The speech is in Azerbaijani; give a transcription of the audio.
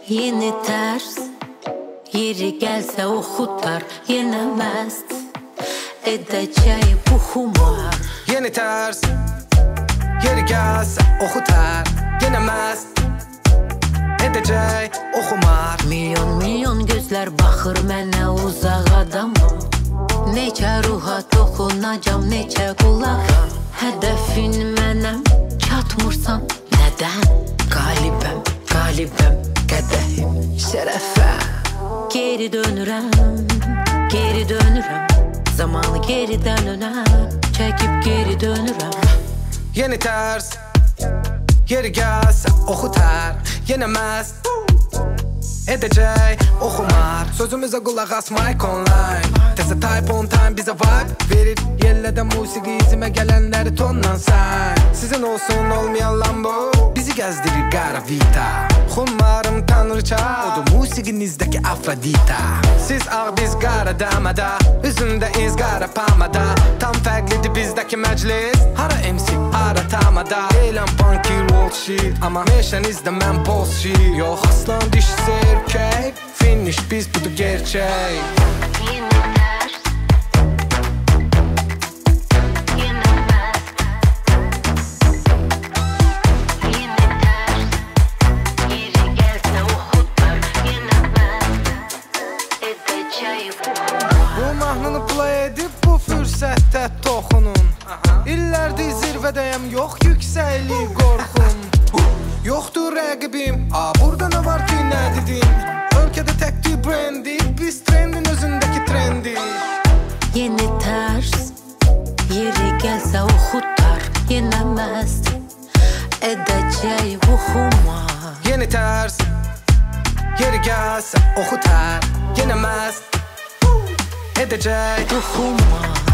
Yeni ters, yeri gelse oxutar, yenə məst edəcək bu xumar. Yeni ters, yeri gelse oxutar, yenə məst edəcək o xumar. Milyon gözlər baxır mənə uzaq adamım. Neçə ruha toxunacam, neçə qulağa. Hədəfin mənəm, çatmırsan nədən? Qalibəm, qədəhim, şərəfə. Geri dönürəm, zamanı geridən önə çəkib geri dönürəm. Yeni ters, yeri gelse oxutar, yenə məst edəcək o xumar. Sözümüzə qulaq as, mic online. Təzə type on time bizə vibe verir. Yellədə musiqi izimə gələnləri tondan say. Sizin olsun olmayan Lambo bizi gəzdirir qara vita. Xumarım tanrıça, odur musiqinizdəki Afrodita. Siz ağ, biz qara damada, üzündə iz qara pamada. Tam fərqlidir bizdəki məclis, hara MC, hara tamada. Eyləm funky roll shit, amma meşənizdə mən boss shit. Yox aslan dişisi erkək, finish biz budur gerçək. Bu mahnını play edib bu fürsətdə toxunun. İllərdir zirvədəyəm, yox yüksəklik qorxum. Yoxdur rəqibim, burada nə var ki nə dedim. Ölkədə təkdir brendi, biz trendin özündəki trendi. Yeni ters, yeri gəlsə oxutar, yenə məst edəcək bu xumar. Yeni ters, yeri gelse oxutar, yenə məst edəcək Bu xumar.